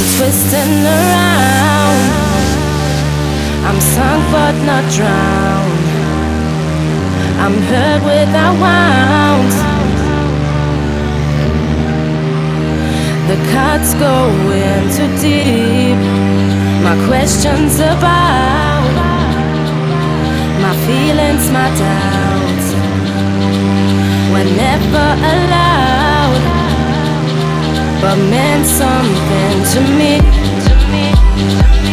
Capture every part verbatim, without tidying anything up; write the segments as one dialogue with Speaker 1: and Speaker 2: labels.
Speaker 1: twisting around. I'm sunk but not drowned. I'm hurt without wounds. The cuts go in too deep. My questions about my feelings, my doubts were never allowed, but meant something to me. To me, to me,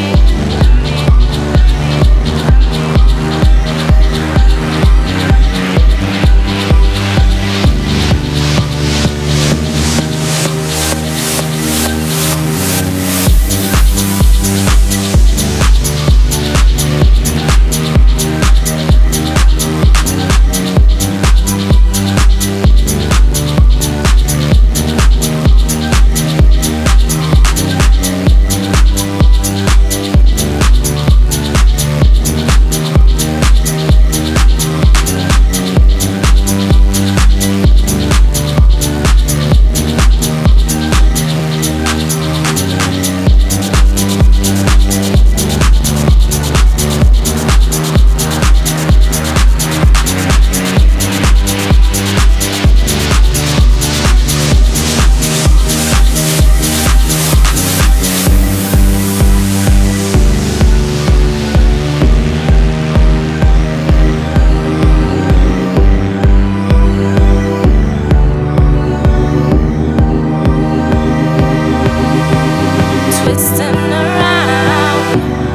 Speaker 1: twisting around,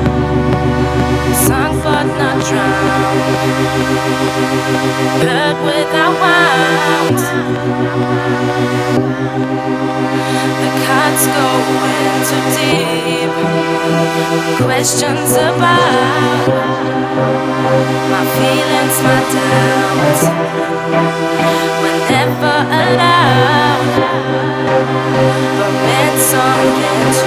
Speaker 1: sunk but not drowned, hurt without wounds. The cuts go in too deep. Questions about my feelings, my doubts were never allowed, but meant something to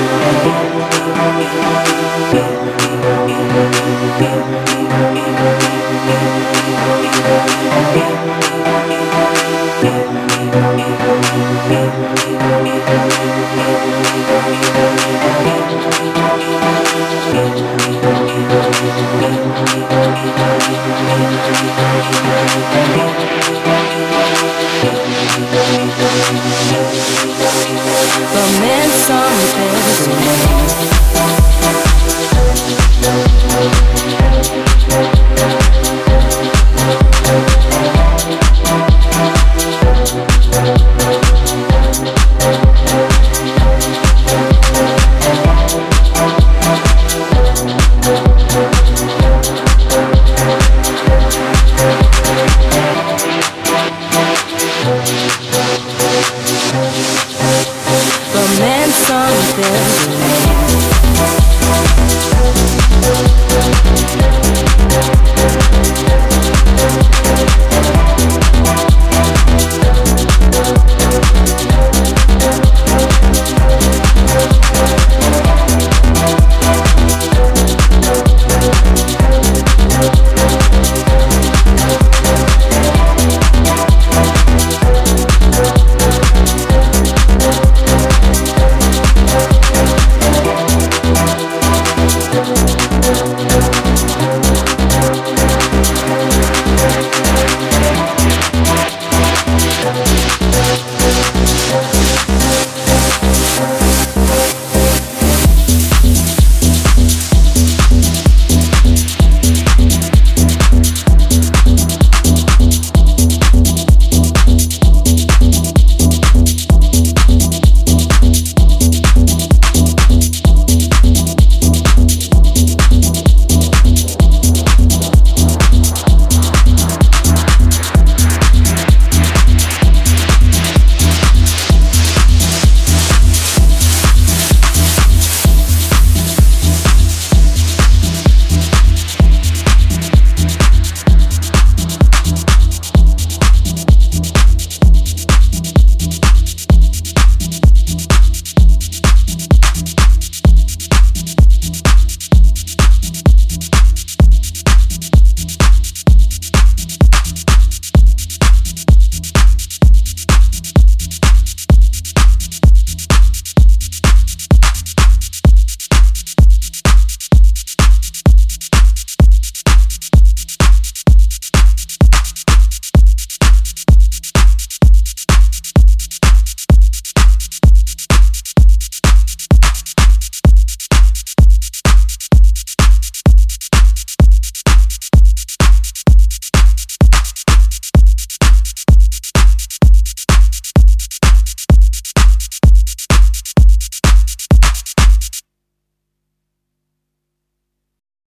Speaker 1: but meant something to me. But meant something to me.